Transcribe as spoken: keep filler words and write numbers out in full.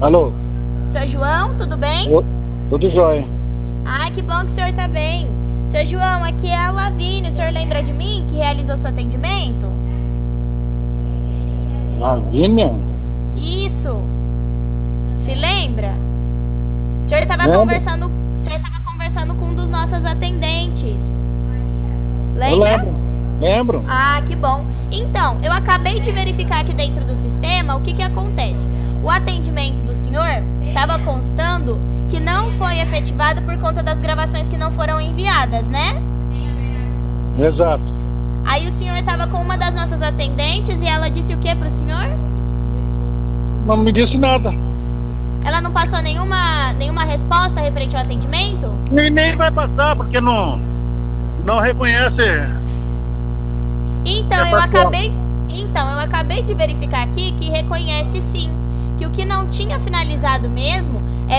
Alô? Seu João, tudo bem? Ô, tudo jóia. Ai, que bom que o senhor tá bem. Seu João, aqui é a Lavínia. O senhor lembra de mim que realizou seu atendimento? Lavínia? Isso. Se lembra? O senhor estava Lembro. conversando, o senhor estava conversando com um dos nossos atendentes. Eu Lembra? lembro. Lembro. Ah, que bom. Então, eu acabei de verificar aqui dentro do sistema o que que acontece. O atendimento do senhor estava constando que não foi efetivado por conta das gravações que não foram enviadas, né? Exato. Aí o senhor estava com uma das nossas atendentes e ela disse o que pro senhor? Não me disse nada. Ela não passou nenhuma, nenhuma resposta referente ao atendimento? E nem vai passar, porque não, não reconhece. Então, É eu pessoal. acabei, então, eu acabei de verificar aqui que reconhece sim, que o que não tinha finalizado mesmo